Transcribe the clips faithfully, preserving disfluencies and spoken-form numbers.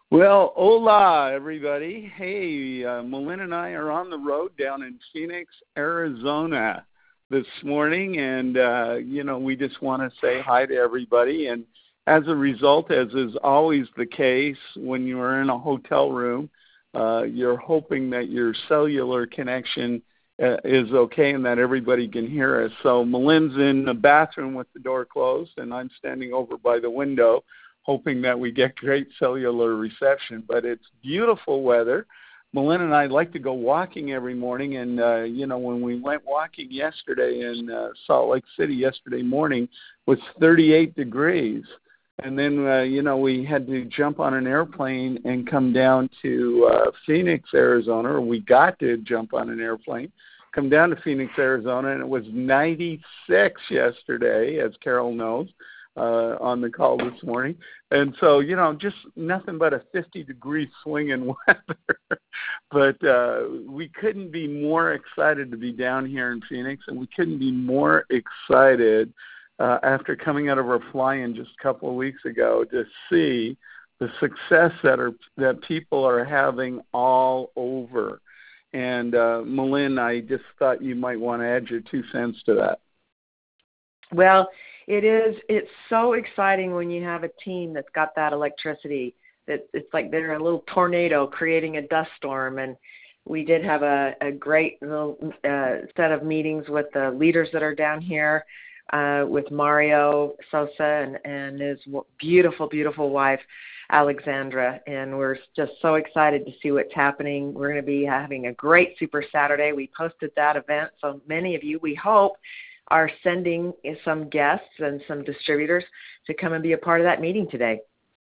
Well, hola, everybody. Hey, uh, Malin and I are on the road down in Phoenix, Arizona this morning, and, uh, you know, we just want to say hi to everybody. And as a result, as is always the case when you are in a hotel room, uh, you're hoping that your cellular connection uh, is okay and that everybody can hear us. So Malin's in the bathroom with the door closed, and I'm standing over by the window, hoping that we get great cellular reception. But it's beautiful weather. Malin and I like to go walking every morning, and, uh, you know, when we went walking yesterday in uh, Salt Lake City yesterday morning, it was thirty-eight degrees. And then, uh, you know, we had to jump on an airplane and come down to uh, Phoenix, Arizona, or we got to jump on an airplane, come down to Phoenix, Arizona, and it was ninety-six yesterday, as Carol knows. Uh, on the call this morning. And so, you know, just nothing but a fifty-degree swing in weather. But uh, we couldn't be more excited to be down here in Phoenix, and we couldn't be more excited uh, after coming out of our fly-in just a couple of weeks ago to see the success that are that people are having all over. And, uh, Malin, I just thought you might want to add your two cents to that. Well, It is. It's so exciting when you have a team that's got that electricity. That it's like they're a little tornado creating a dust storm. And we did have a, a great little uh, set of meetings with the leaders that are down here, uh, with Mario Sosa and, and his beautiful, beautiful wife, Alexandra. And we're just so excited to see what's happening. We're going to be having a great Super Saturday. We posted that event, so many of you, we hope, are sending some guests and some distributors to come and be a part of that meeting today.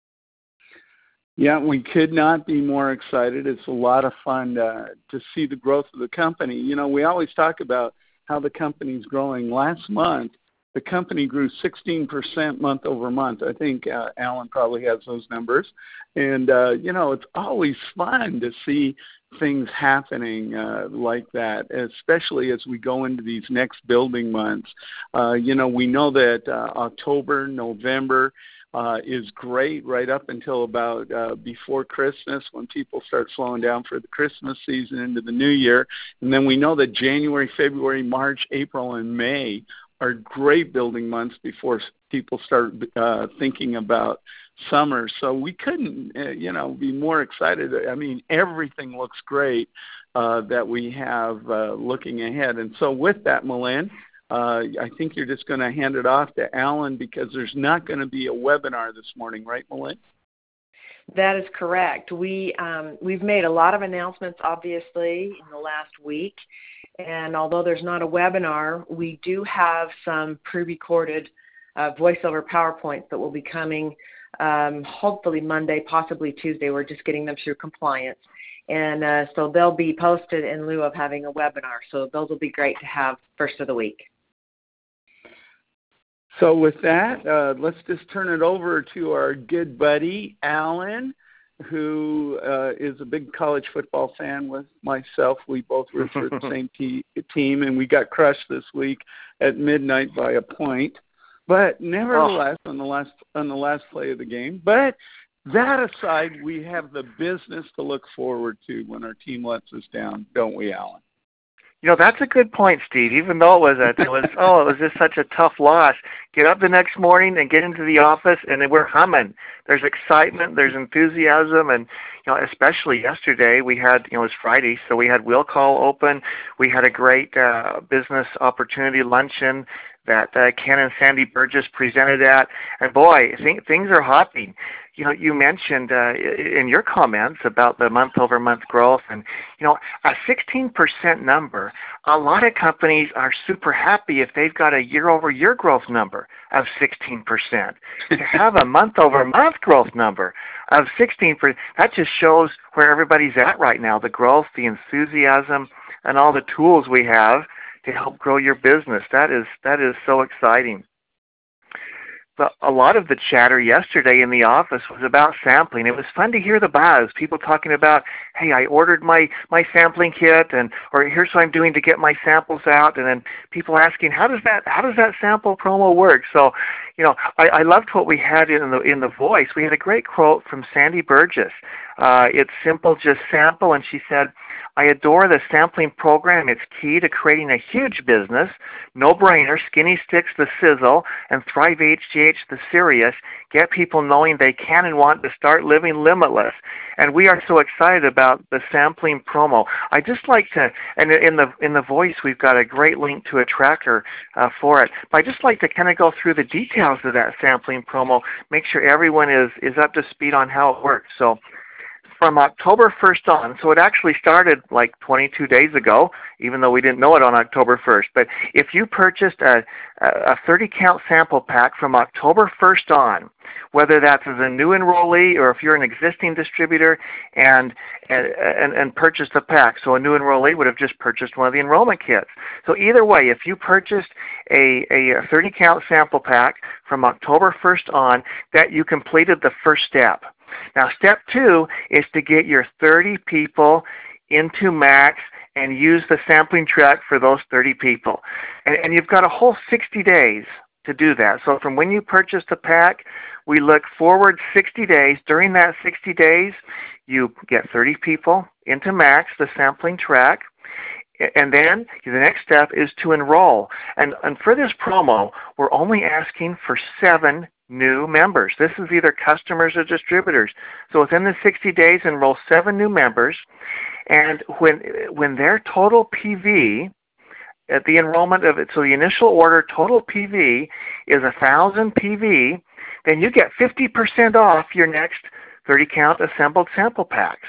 Yeah, we could not be more excited. It's a lot of fun uh, to see the growth of the company. You know, we always talk about how the company's growing. Last month, the company grew sixteen percent month over month. I think uh, Alan probably has those numbers. And, uh, you know, it's always fun to see things happening uh, like that, especially as we go into these next building months. Uh, you know, we know that uh, October, November uh, is great right up until about uh, before Christmas, when people start slowing down for the Christmas season into the new year. And then we know that January, February, March, April, and May are great building months before people start uh, thinking about summer. So we couldn't, uh, you know, be more excited. I mean, everything looks great uh, that we have uh, looking ahead. And so with that, Malin, uh, I think you're just going to hand it off to Alan, because there's not going to be a webinar this morning, right, Malin? That is correct. We, um, we've made a lot of announcements, obviously, in the last week. And although there's not a webinar, we do have some pre-recorded uh, voiceover PowerPoints that will be coming um, hopefully Monday, possibly Tuesday. We're just getting them through compliance. And uh, so they'll be posted in lieu of having a webinar. So those will be great to have first of the week. So with that, uh, let's just turn it over to our good buddy, Alan, who uh, is a big college football fan with myself. We both root for the same te- team, and we got crushed this week at midnight by a point. But nevertheless, oh. on the last on the last play of the game. But that aside, we have the business to look forward to when our team lets us down, don't we, Alan? You know, that's a good point, Steve. Even though it was a, it was oh, it was just such a tough loss. Get up the next morning and get into the office, and we're humming. There's excitement, there's enthusiasm, and you know, especially yesterday we had, you know, it was Friday, so we had Will Call open. We had a great uh, business opportunity luncheon that uh, Ken and Sandy Burgess presented at, and boy, th- things are hopping. You know, you mentioned uh, in your comments about the month-over-month growth, and you know, a sixteen percent number. A lot of companies are super happy if they've got a year-over-year growth number of sixteen percent. To have a month-over-month growth number of sixteen percent, that just shows where everybody's at right now. The growth, the enthusiasm, and all the tools we have to help grow your business. That is that is so exciting. the, a lot of the chatter yesterday in the office was about sampling. It was fun to hear the buzz. People talking about, hey, I ordered my, my sampling kit, and or here's what I'm doing to get my samples out, and then people asking, how does that how does that sample promo work? So, you know, I, I loved what we had in the in the voice. We had a great quote from Sandy Burgess. Uh, it's simple, just sample, and she said, I adore the sampling program. It's key to creating a huge business. No-brainer, Skinny Sticks the sizzle, and Thrive H G H the serious. Get people knowing they can and want to start living limitless. And we are so excited about the sampling promo. I just like to, and in the in the voice, we've got a great link to a tracker uh, for it. But I just like to kind of go through the details of that sampling promo, make sure everyone is, is up to speed on how it works. So, from October first on, so it actually started like twenty-two days ago, even though we didn't know it on October first. But if you purchased a, a thirty count sample pack from October first on, whether that's as a new enrollee or if you're an existing distributor and, and, and purchased a pack, so a new enrollee would have just purchased one of the enrollment kits. So either way, if you purchased a, a thirty count sample pack from October first on, that you completed the first step. Now, step two is to get your thirty people into Max and use the sampling track for those thirty people. And, and you've got a whole sixty days to do that. So from when you purchase the pack, we look forward sixty days. During that sixty days, you get thirty people into Max, the sampling track. And then the next step is to enroll. And, and for this promo, we're only asking for seven new members. This is either customers or distributors. So within the sixty days, enroll seven new members. And when when their total P V at the enrollment of it, so the initial order total P V is one thousand P V, then you get fifty percent off your next thirty count assembled sample packs.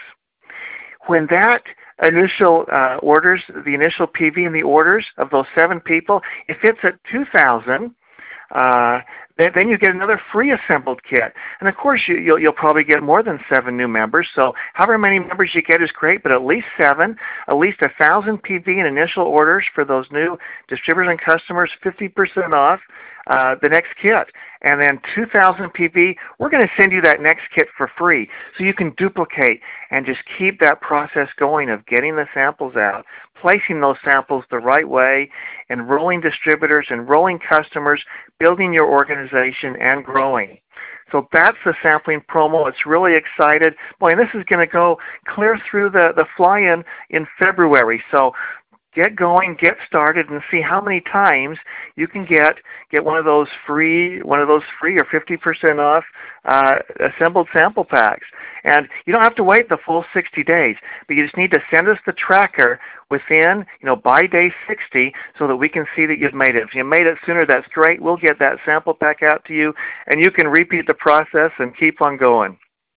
When that initial uh, orders, the initial P V in the orders of those seven people, if it's at two thousand, uh, then, then you get another free assembled kit. And of course, you, you'll, you'll probably get more than seven new members. So however many members you get is great, but at least seven, at least one thousand P V in initial orders for those new distributors and customers, fifty percent off uh, the next kit. And then two thousand P V, we're going to send you that next kit for free so you can duplicate and just keep that process going of getting the samples out, placing those samples the right way, enrolling distributors, enrolling customers, building your organization, and growing. So that's the sampling promo. It's really excited. Boy, and this is going to go clear through the, the fly-in in February. So get going, get started, and see how many times you can get get one of those free, one of those free or fifty percent off uh, assembled sample packs. And you don't have to wait the full sixty days, but you just need to send us the tracker within, you know, by day sixty, so that we can see that you've made it. If you made it sooner, that's great. We'll get that sample pack out to you, and you can repeat the process and keep on going.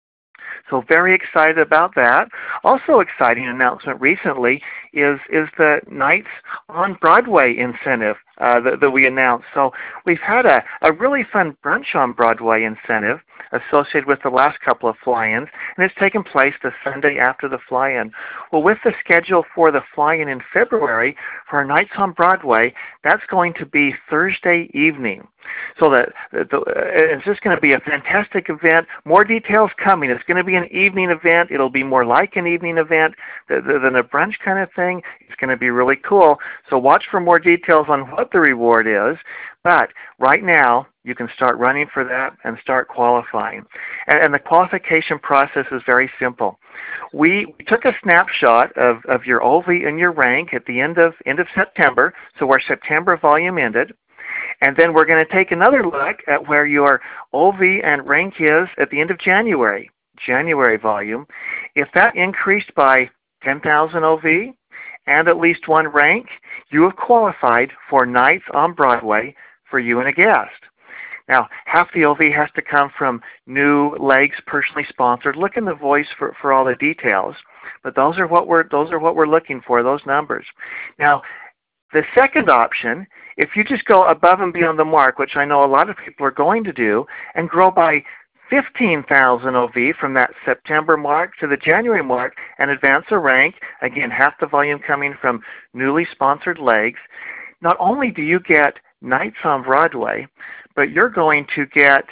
So very excited about that. Also exciting announcement recently is is the Nights on Broadway incentive uh, that, that we announced. So we've had a, a really fun Brunch on Broadway incentive associated with the last couple of fly-ins, and it's taken place the Sunday after the fly-in. Well, with the schedule for the fly-in in February for our Nights on Broadway, that's going to be Thursday evening. So that the, it's just going to be a fantastic event. More details coming. It's going to be an evening event. It'll be more like an evening event than a brunch kind of thing. It's going to be really cool. So watch for more details on what the reward is. But right now, you can start running for that and start qualifying. And, and the qualification process is very simple. We, we took a snapshot of, of your O V and your rank at the end of end of September, so our September volume ended. And then we're going to take another look at where your O V and rank is at the end of January, January volume. If that increased by ten thousand O V and at least one rank, you have qualified for Nights on Broadway for you and a guest. Now, half the O V has to come from new legs, personally sponsored. Look in the voice for, for all the details. But those are what we're those are what we're looking for, those numbers. Now, the second option, if you just go above and beyond the mark, which I know a lot of people are going to do, and grow by fifteen thousand O V from that September mark to the January mark and advance a rank, again, half the volume coming from newly sponsored legs, not only do you get Nights on Broadway, but you're going to get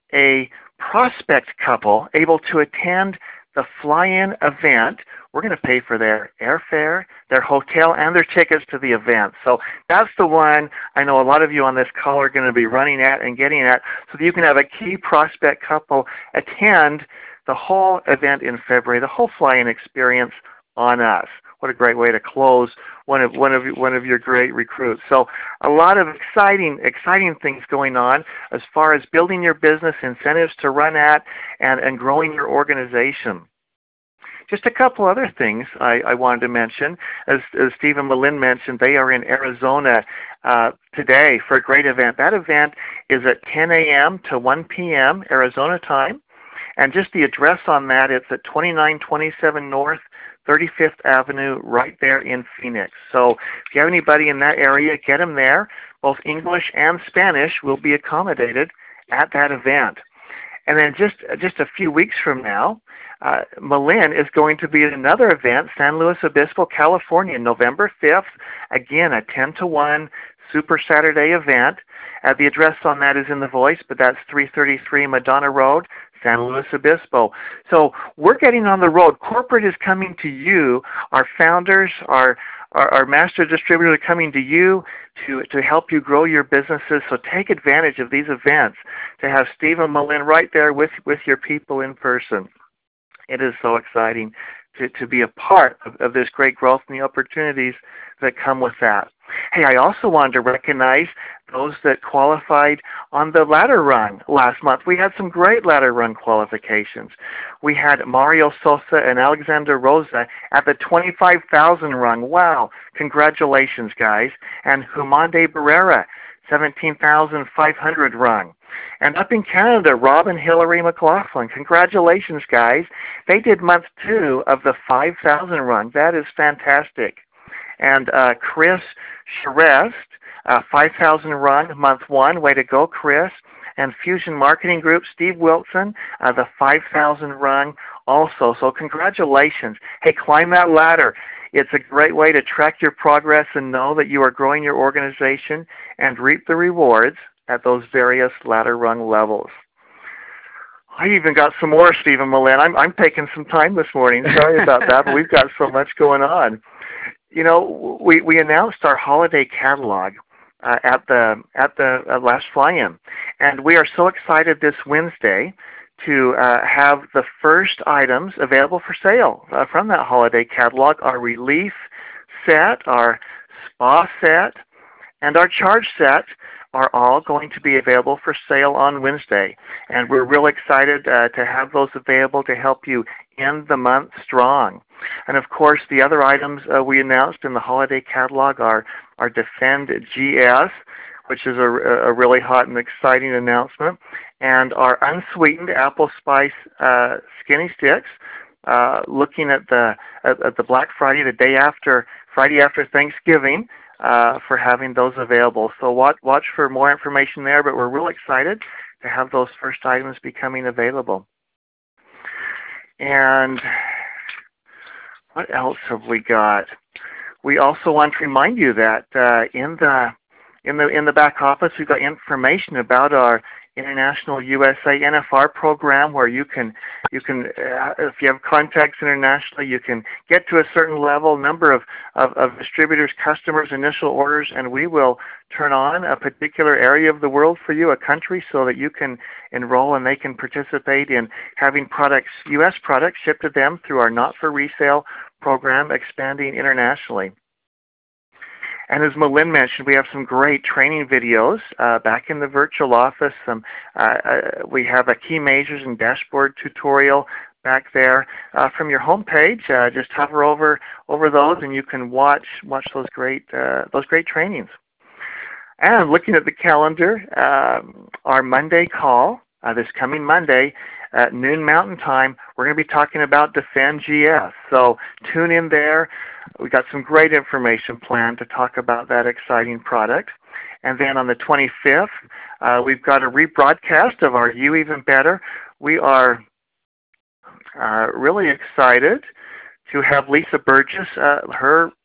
a prospect couple able to attend the fly-in event. We're going to pay for their airfare, their hotel, and their tickets to the event. So that's the one I know a lot of you on this call are going to be running at and getting at, so that you can have a key prospect couple attend the whole event in February, the whole fly-in experience on us. What a great way to close one of one of one of your great recruits. So a lot of exciting exciting things going on as far as building your business, incentives to run at, and, and growing your organization. Just a couple other things I, I wanted to mention. As, as Steve and Malin mentioned, they are in Arizona uh, today for a great event. That event is at ten a.m. to one p.m. Arizona time. And just the address on that, it's at twenty-nine twenty-seven North thirty-fifth Avenue, right there in Phoenix. So if you have anybody in that area, get them there. Both English and Spanish will be accommodated at that event. And then just just a few weeks from now, uh, Malin is going to be at another event, San Luis Obispo, California, November fifth. Again, a ten to one Super Saturday event. Uh, the address on that is in the voice, but that's three thirty-three Madonna Road, San Luis Obispo. So we're getting on the road. Corporate is coming to you. Our founders, our, our, our master distributors are coming to you to, to help you grow your businesses. So take advantage of these events to have Steve and Malin right there with, with your people in person. It is so exciting to, to be a part of, of this great growth and the opportunities that come with that. Hey, I also wanted to recognize those that qualified on the ladder run last month. We had some great ladder run qualifications. We had Mario Sosa and Alexander Rosa at the twenty-five thousand run. Wow, congratulations, guys. And Humande Barrera, seventeen thousand five hundred run. And up in Canada, Rob and Hillary McLaughlin. Congratulations, guys. They did month two of the five thousand run. That is fantastic. And uh, Chris Charest, uh, five thousand run, month one. Way to go, Chris. And Fusion Marketing Group, Steve Wilson, uh, the five thousand run also. So congratulations. Hey, climb that ladder. It's a great way to track your progress and know that you are growing your organization and reap the rewards at those various ladder run levels. I even got some more, Stephen Malin. I'm, I'm taking some time this morning. Sorry about that, but we've got so much going on. You know, we, we announced our holiday catalog uh, at the at the uh, last fly-in, and we are so excited this Wednesday to uh, have the first items available for sale uh, from that holiday catalog. Our relief set, our spa set, and our charge set are all going to be available for sale on Wednesday, and we're real excited uh, to have those available to help you end the month strong. And of course, the other items uh, we announced in the holiday catalog are our Defend G S, which is a, a really hot and exciting announcement, and our unsweetened apple spice uh, skinny sticks. Uh, looking at the at, at the Black Friday, the day after Friday after Thanksgiving, uh, for having those available. So watch watch for more information there. But we're real excited to have those first items becoming available. And what else have we got? We also want to remind you that uh, in the in the in the back office, we've got information about our International U S A N F R program, where you can you can uh, if you have contacts internationally, you can get to a certain level, number of, of of distributors, customers, initial orders, and we will turn on a particular area of the world for you, a country, so that you can enroll and they can participate in having products, U S products, shipped to them through our not for resale program, expanding internationally. And as Malin mentioned, we have some great training videos uh, back in the virtual office. Some, uh, uh, we have a key measures and dashboard tutorial back there uh, from your home page. Uh, just hover over over those, and you can watch watch those great uh, those great trainings. And looking at the calendar, um, our Monday call uh, this coming Monday at noon Mountain Time, we're going to be talking about Defend G S. So tune in there. We got some great information planned to talk about that exciting product. And then on the twenty-fifth, uh, we've got a rebroadcast of our You Even Better. We are uh, really excited to have Lisa Burgess. Uh, her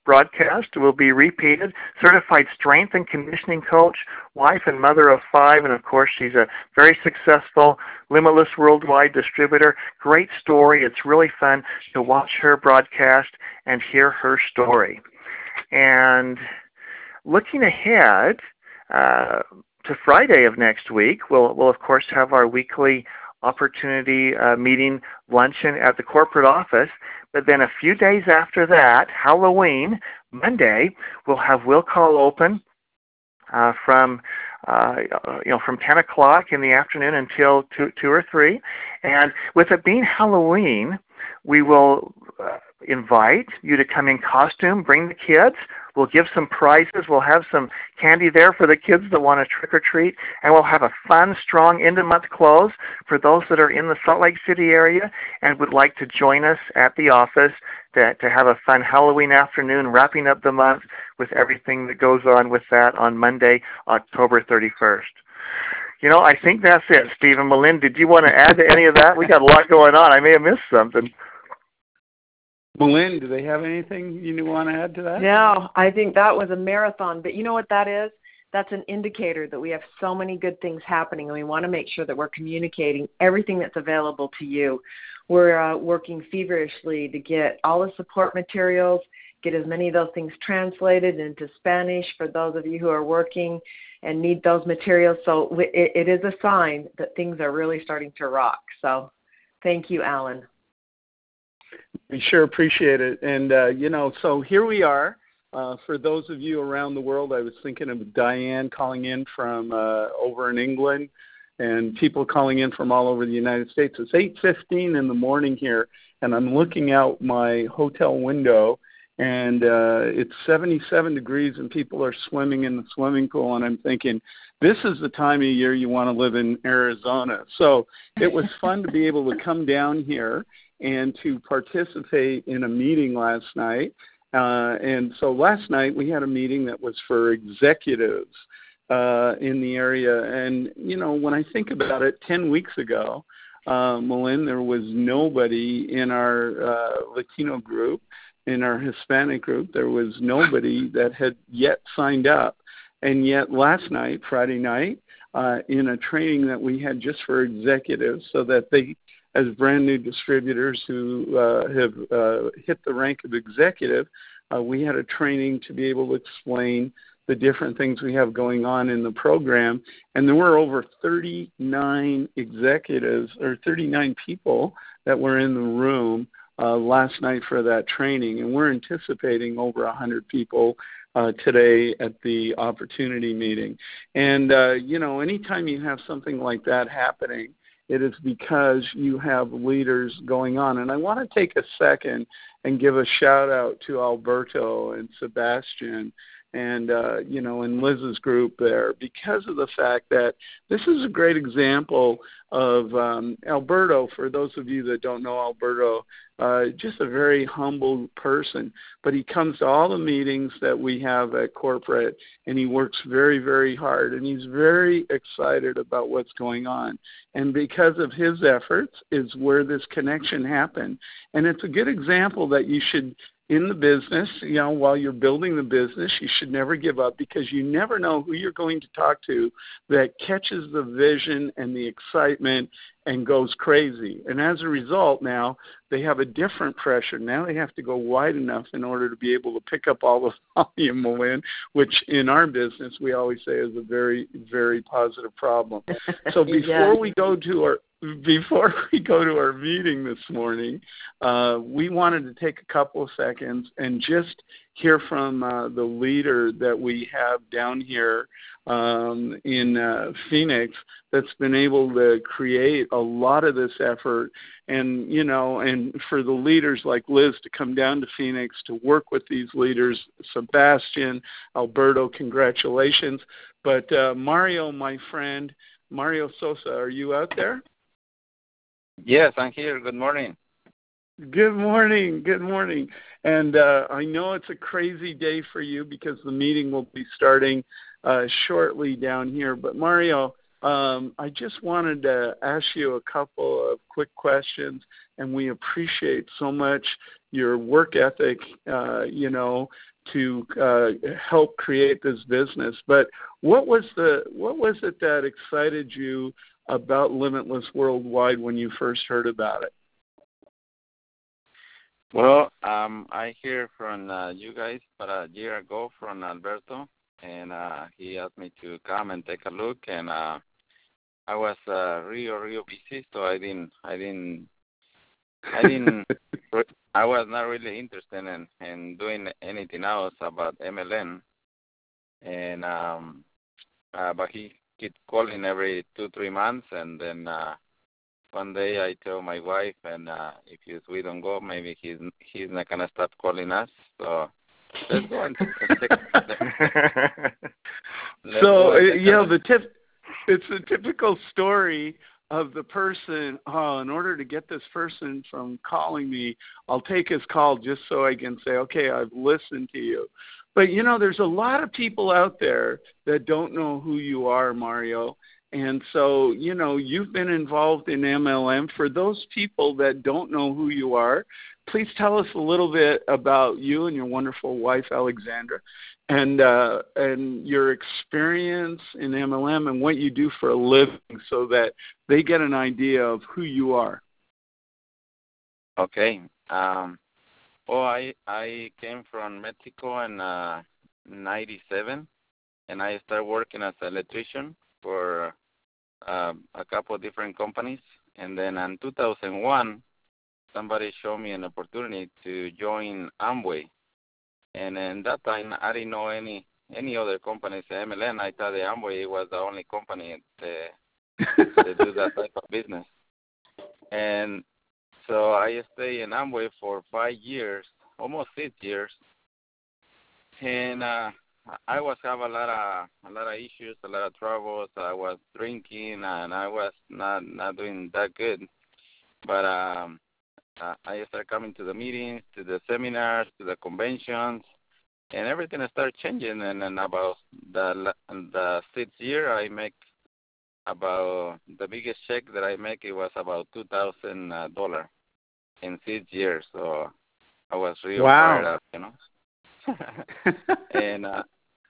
broadcast will be repeated. Certified strength and conditioning coach, wife and mother of five, and of course she's a very successful Limitless Worldwide distributor. Great story. It's really fun to watch her broadcast and hear her story. And looking ahead uh, to Friday of next week, we'll, we'll of course have our weekly opportunity uh, meeting luncheon at the corporate office. But then a few days after that, Halloween, Monday, we'll have Will Call Open uh, from uh, you know from ten o'clock in the afternoon until two, two or three. And with it being Halloween, we will uh, invite you to come in costume, bring the kids. We'll give some prizes. We'll have some candy there for the kids that want to trick or treat. And we'll have a fun, strong end-of-month close for those that are in the Salt Lake City area and would like to join us at the office to, to have a fun Halloween afternoon, wrapping up the month with everything that goes on with that on Monday, October thirty-first. You know, I think that's it, Stephen. Malin, did you want to add to any of that? We got a lot going on. I may have missed something. Malin, do they have anything you want to add to that? No, I think that was a marathon. But you know what that is? That's an indicator that we have so many good things happening, and we want to make sure that we're communicating everything that's available to you. We're uh, working feverishly to get all the support materials, get as many of those things translated into Spanish for those of you who are working and need those materials. So it, it is a sign that things are really starting to rock. So thank you, Alan. We sure appreciate it. And, uh, you know, so here we are. Uh, for those of you around the world, I was thinking of Diane calling in from uh, over in England and people calling in from all over the United States. It's eight fifteen in the morning here, and I'm looking out my hotel window, and uh, it's seventy-seven degrees, and people are swimming in the swimming pool, and I'm thinking, this is the time of year you want to live in Arizona. So it was fun to be able to come down here and to participate in a meeting last night. Uh, and so last night we had a meeting that was for executives uh, in the area. And, you know, when I think about it, ten weeks ago, uh, Malin, there was nobody in our uh, Latino group, in our Hispanic group. There was nobody that had yet signed up. And yet last night, Friday night, uh, in a training that we had just for executives so that they, as brand new distributors who uh, have uh, hit the rank of executive, uh, we had a training to be able to explain the different things we have going on in the program. And there were over thirty-nine executives or thirty-nine people that were in the room uh, last night for that training. And we're anticipating over one hundred people uh, today at the opportunity meeting. And, uh, you know, anytime you have something like that happening, it is because you have leaders going on. And I want to take a second and give a shout out to Alberto and Sebastian and, uh, you know, and Liz's group there, because of the fact that this is a great example of um, Alberto. For those of you that don't know Alberto, uh, just a very humble person, but he comes to all the meetings that we have at corporate, and he works very, very hard, and he's very excited about what's going on. And because of his efforts is where this connection happened. And it's a good example that you should, in the business, you know, while you're building the business, you should never give up, because you never know who you're going to talk to that catches the vision and the excitement and goes crazy. And as a result, now they have a different pressure. Now they have to go wide enough in order to be able to pick up all the volume, Malin, which in our business we always say is a very, very positive problem. So before yeah. we go to our Before we go to our meeting this morning, uh, we wanted to take a couple of seconds and just hear from uh, the leader that we have down here um, in uh, Phoenix that's been able to create a lot of this effort. And, you know, and for the leaders like Liz to come down to Phoenix to work with these leaders, Sebastian, Alberto, congratulations. But uh, Mario, my friend, Mario Sosa, are you out there? Yes, I'm here. Good morning. Good morning. Good morning. And uh, I know it's a crazy day for you because the meeting will be starting uh, shortly down here. But Mario, um, I just wanted to ask you a couple of quick questions, and we appreciate so much your work ethic, uh, you know, to uh, help create this business. But what was the what was it that excited you about Limitless Worldwide when you first heard about it? Well, um, I hear from uh, you guys about a year ago from Alberto, and uh, he asked me to come and take a look, and uh, I was uh, real, real busy, so I didn't, I didn't, I didn't, I was not really interested in, in doing anything else about M L M, and um, uh, but he kept calling every two, three months, and then uh, one day I tell my wife, and uh, if you, we don't go, maybe he's he's not gonna stop calling us. So let's go and take. let's so go and you know the tip. It's a typical story of the person. Oh, in order to get this person from calling me, I'll take his call just so I can say, okay, I've listened to you. But you know, there's a lot of people out there that don't know who you are, Mario. And so, you know, you've been involved in M L M. For those people that don't know who you are, please tell us a little bit about you and your wonderful wife, Alexandra, and uh, and your experience in M L M and what you do for a living so that they get an idea of who you are. Okay. Um, well, I, I came from Mexico in uh, ninety-seven, and I started working as an electrician for uh, a couple of different companies. And then in two thousand one, somebody showed me an opportunity to join Amway. And in that time, I didn't know any any other companies at M L M. I thought the Amway was the only company that, that do that type of business. And so I stayed in Amway for five years, almost six years. And uh, I was have a lot of a lot of issues, a lot of troubles. I was drinking, and I was not not doing that good. But um, uh, I started coming to the meetings, to the seminars, to the conventions, and everything started changing. And then about the the sixth year, I make about the biggest check that I make. It was about two thousand uh, dollars in six years. So I was really wow. fired up, you know. and uh,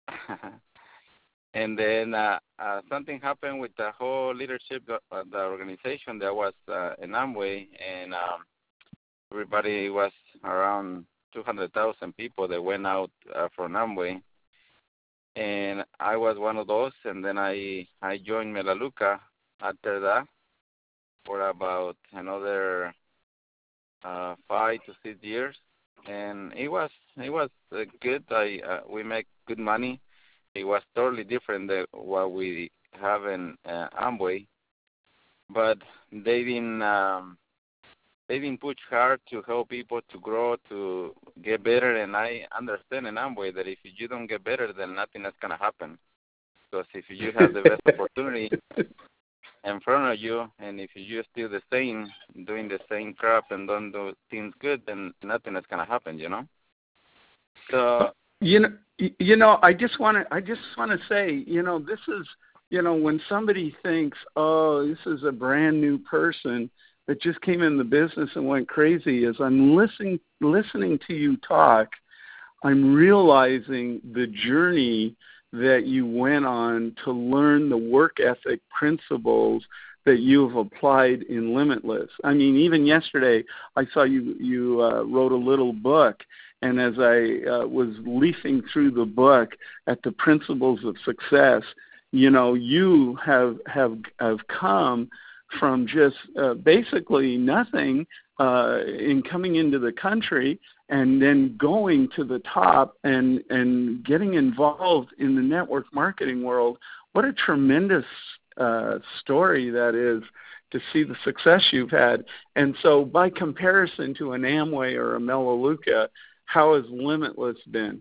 and then uh, uh, something happened with the whole leadership of the organization that was uh, in Amway, and um, everybody was around two hundred thousand people that went out uh, from Amway, and I was one of those. And then I I joined Melaleuca after that for about another uh, five to six years. And it was it was uh, good. I uh, we make good money. It was totally different than what we have in uh, Amway, but they didn't um, they didn't push hard to help people to grow, to get better. And I understand in Amway that if you don't get better, then nothing is gonna happen. Because if you have the best opportunity in front of you, and if you're still the same, doing the same crap and don't do things good, then nothing is gonna happen, you know. So you know, you know, I just want to, I just want to say, you know, this is, you know, when somebody thinks, oh, this is a brand new person that just came in the business and went crazy, as I'm listening, listening to you talk, I'm realizing the journey that you went on to learn the work ethic principles that you've applied in Limitless. I mean, even yesterday, I saw you, you uh, wrote a little book, and as I uh, was leafing through the book at the principles of success, you know, you have, have, have come from just uh, basically nothing uh, in coming into the country and then going to the top and, and getting involved in the network marketing world. What a tremendous uh, story that is to see the success you've had. And so by comparison to an Amway or a Melaleuca, how has Limitless been?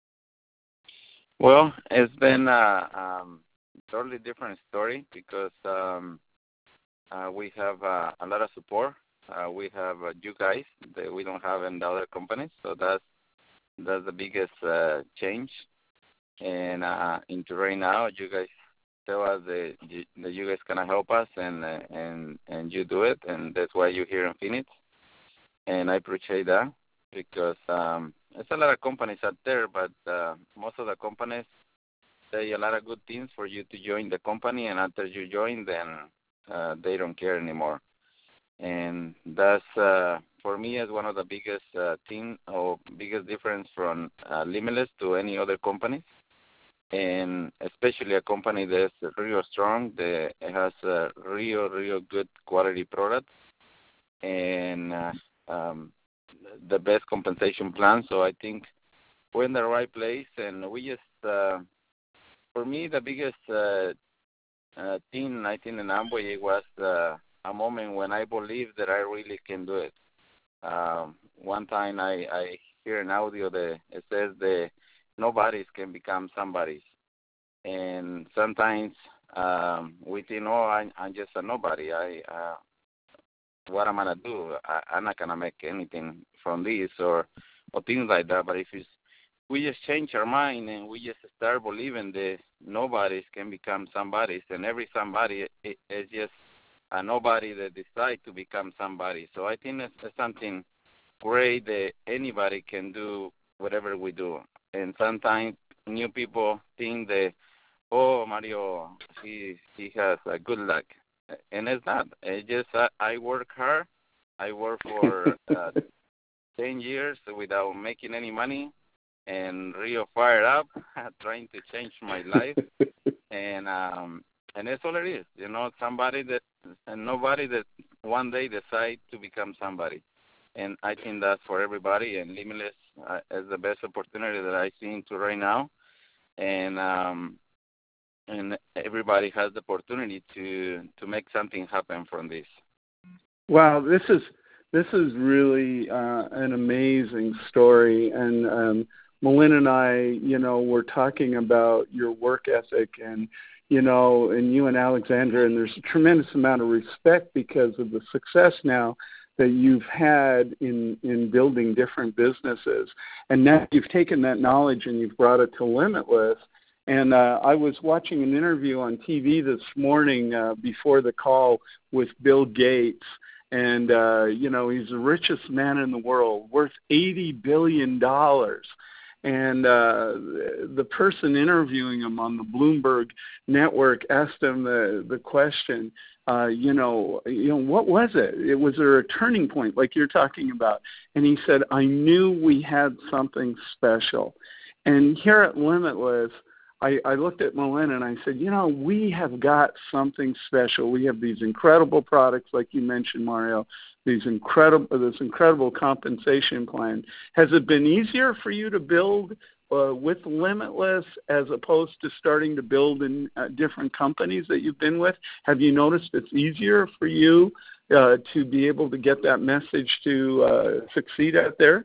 Well, it's been a um, totally different story because um, uh, we have uh, a lot of support. Uh, we have uh, you guys that we don't have in the other companies, so that's that's the biggest uh, change. And uh, into right now, you guys tell us that you, that you guys gonna help us, and uh, and and you do it, and that's why you're here in Phoenix. And I appreciate that. because um, there's a lot of companies out there, but uh, most of the companies say a lot of good things for you to join the company, and after you join, then uh, they don't care anymore. And that's, uh, for me, is one of the biggest uh, thing or biggest difference from uh, Limitless to any other company. And especially a company that's real strong, that has a real, real good quality product, and uh, um, the best compensation plan. So I think we're in the right place, and we just, uh, for me, the biggest uh, uh, thing, I think, in Amway was uh, a moment when I believed that I really can do it. Um, one time I, I hear an audio that it says that nobodies can become somebodies. And sometimes um, we think, oh, I, I'm just a nobody. I, uh, what am I going to do? I, I'm not going to make anything from this or, or things like that. But if it's, we just change our mind and we just start believing that nobodies can become somebodies, and every somebody is just a nobody that decides to become somebody. So I think it's, it's something great that anybody can do whatever we do. And sometimes new people think that, oh, Mario, he he has a good luck. And it's not. It's just I, I work hard. I work for uh, ten years without making any money and real fired up, trying to change my life. and um, and that's all it is. You know, somebody that, and nobody that one day decide to become somebody. And I think that's for everybody, and Limitless uh, is the best opportunity that I see into right now. And um, and everybody has the opportunity to, to make something happen from this. Wow, this is this is really uh, an amazing story. And um, Melinda and I, you know, we're talking about your work ethic, and you know, and you and Alexandra, and there's a tremendous amount of respect because of the success now that you've had in, in building different businesses. And now you've taken that knowledge and you've brought it to Limitless. And uh, I was watching an interview on T V this morning uh, before the call with Bill Gates. And, uh, you know, he's the richest man in the world, worth eighty billion dollars. And uh, the person interviewing him on the Bloomberg network asked him the, the question, uh, you know, you know, what was it? It was there a turning point like you're talking about? And he said, I knew we had something special. And here at Limitless, I, I looked at Melinda and I said, you know, we have got something special. We have these incredible products, like you mentioned, Mario, these incredible, this incredible compensation plan. Has it been easier for you to build uh, with Limitless as opposed to starting to build in uh, different companies that you've been with? Have you noticed it's easier for you uh, to be able to get that message to uh, succeed out there?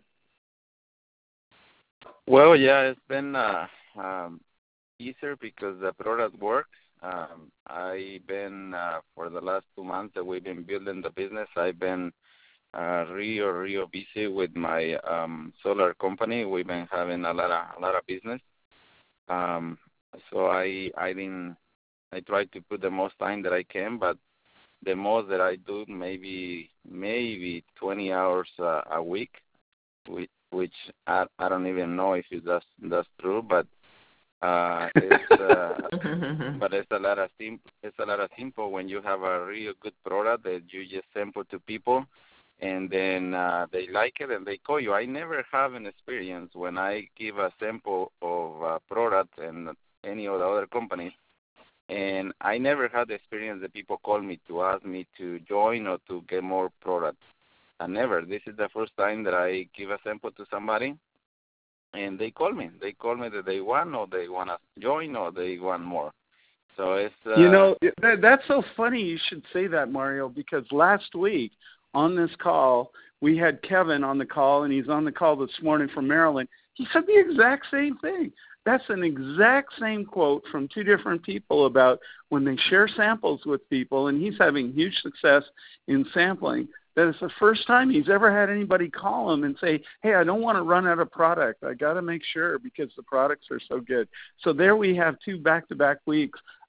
Well, yeah, it's been uh, um, easier because the product works. Um, I've been, uh, for the last two months that we've been building the business, I've been uh, real, real busy with my um, solar company. We've been having a lot of, a lot of business. Um, so I, I didn't, I try to put the most time that I can, but the most that I do, maybe, maybe twenty hours uh, a week, which, which I, I don't even know if it that's, that's true, but Uh, it's, uh, but it's a lot of sim- it's a lot of simple when you have a real good product that you just sample to people, and then uh, they like it and they call you. I never have an experience when I give a sample of a product and any of the other companies, and I never had the experience that people call me to ask me to join or to get more products. I never. This is the first time that I give a sample to somebody. And they call me. They call me that they want, or they want to join, or they want more. So it's uh, you know that, that's so funny. You should say that, Mario, because last week on this call we had Kevin on the call, and he's on the call this morning from Maryland. He said the exact same thing. That's an exact same quote from two different people about when they share samples with people, and he's having huge success in sampling. That it's the first time he's ever had anybody call him and say, hey, I don't want to run out of product. I got to make sure because the products are so good. So there we have two back-to-back weeks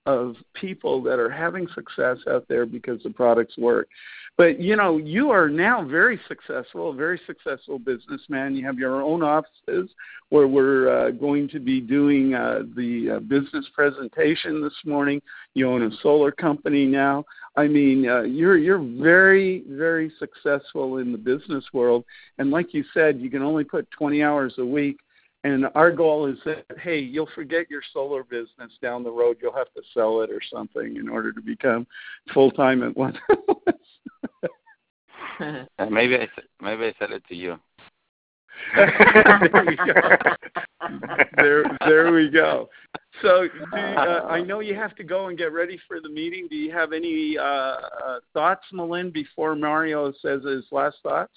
of people that are having success out there because the products work. But, you know, you are now very successful, a very successful businessman. You have your own offices where we're uh, going to be doing uh, the uh, business presentation this morning. You own a solar company now. I mean, uh, you're you're very, very successful in the business world. And like you said, you can only put twenty hours a week. And our goal is that, hey, you'll forget your solar business down the road. You'll have to sell it or something in order to become full-time at one. uh, maybe I maybe I sell it to you. there we go. There, there we go. So, do you, uh, I know you have to go and get ready for the meeting. Do you have any uh, uh, thoughts, Malin, before Mario says his last thoughts?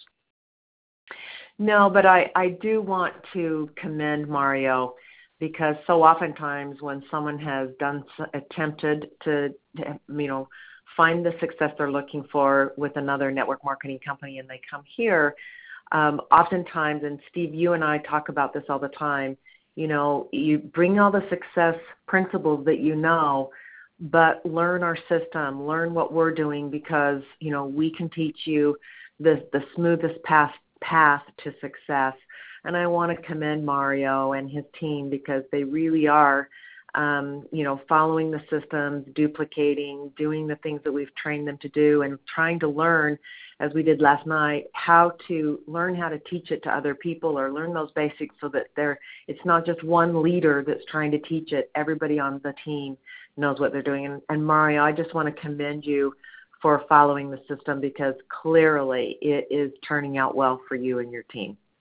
No, but I, I do want to commend Mario, because so oftentimes when someone has done attempted to, you know, find the success they're looking for with another network marketing company and they come here, um, oftentimes, and Steve, you and I talk about this all the time, you know, you bring all the success principles that you know, but learn our system, learn what we're doing, because, you know, we can teach you the, the smoothest path path to success. And I want to commend Mario and his team, because they really are, um, you know, following the systems, duplicating, doing the things that we've trained them to do, and trying to learn, as we did last night, how to learn how to teach it to other people, or learn those basics so that they're, it's not just one leader that's trying to teach it. Everybody on the team knows what they're doing. And, and Mario, I just want to commend you for following the system, because clearly it is turning out well for you and your team.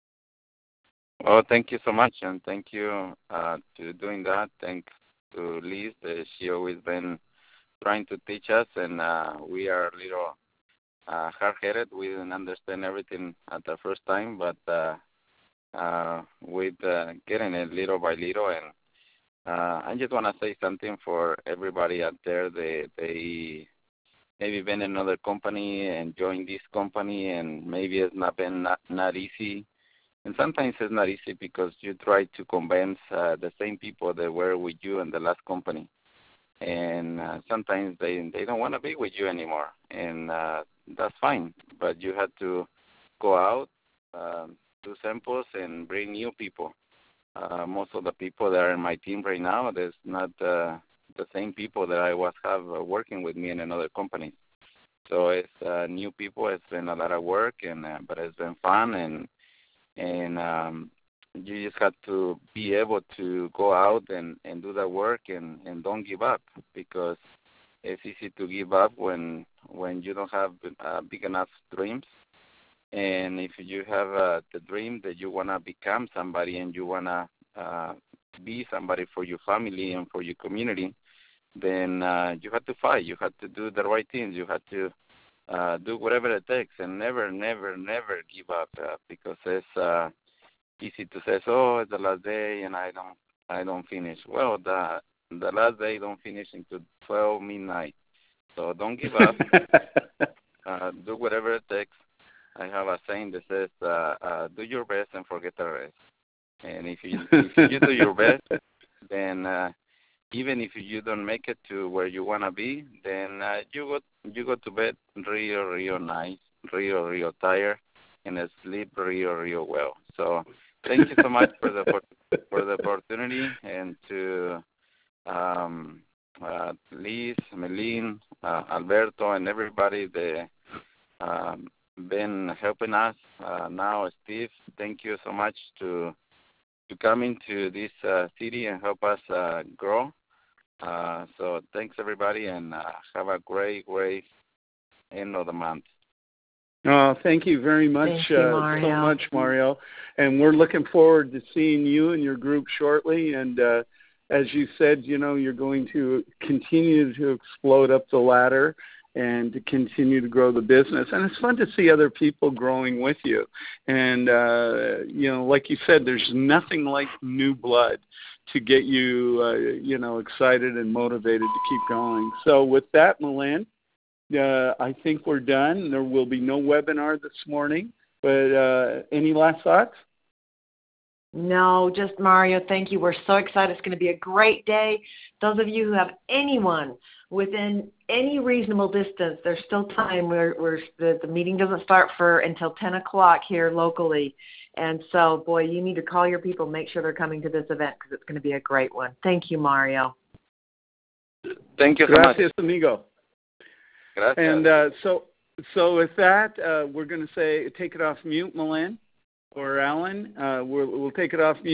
Well, thank you so much, and thank you uh, to doing that. Thanks to Liz. Uh, she always been trying to teach us, and uh, we are a little uh, hard-headed. We didn't understand everything at the first time, but uh, uh, with uh, getting it little by little. And uh, I just want to say something for everybody out there. They, they maybe been in another company and joined this company, and maybe it's not been not, not easy. And sometimes it's not easy because you try to convince uh, the same people that were with you in the last company. And uh, sometimes they they don't want to be with you anymore. And uh, that's fine. But you have to go out, uh, do samples, and bring new people. Uh, most of the people that are in my team right now, there's not uh, the same people that I was have uh, working with me in another company. So it's uh, new people. It's been a lot of work, and uh, but it's been fun, and and um, you just have to be able to go out and, and do the work, and, and don't give up, because it's easy to give up when when you don't have uh, big enough dreams. And if you have uh, the dream that you want to become somebody and you want to uh, be somebody for your family and for your community, then uh, you have to fight. You have to do the right things. You have to uh, do whatever it takes, and never, never, never give up, uh, because it's uh, easy to say, "Oh, it's the last day, and I don't, I don't finish." Well, the the last day don't finish until twelve midnight, so don't give up. uh, do whatever it takes. I have a saying that says, uh, uh, "Do your best and forget the rest." And if you if you do your best, then uh, even if you don't make it to where you want to be, then uh, you go you go to bed real, real nice, real, real tired, and sleep real, real well. So thank you so much for the for the opportunity, and to um, uh, Liz, Melin, uh, Alberto, and everybody that um, been helping us. Uh, now, Steve, thank you so much to to come into this uh, city and help us uh, grow. Uh, so thanks, everybody, and uh, have a great, great end of the month. Oh, thank you very much, Thank you, uh, so much, Mario. And we're looking forward to seeing you and your group shortly. And uh, as you said, you know, you're going to continue to explode up the ladder and to continue to grow the business. And it's fun to see other people growing with you. And, uh, you know, like you said, there's nothing like new blood to get you, uh, you know, excited and motivated to keep going. So with that, Malin, uh, I think we're done. There will be no webinar this morning. But uh, any last thoughts? No, just Mario, thank you. We're so excited. It's going to be a great day. Those of you who have anyone within any reasonable distance, there's still time. We're, we're, the, the meeting doesn't start for until ten o'clock here locally. And so, boy, you need to call your people, make sure they're coming to this event because it's going to be a great one. Thank you, Mario. Thank you so Gracias, much. amigo. Gracias. And uh, so, so with that, uh, we're going to say take it off mute, Malin or Alan. Uh, we'll, we'll take it off mute.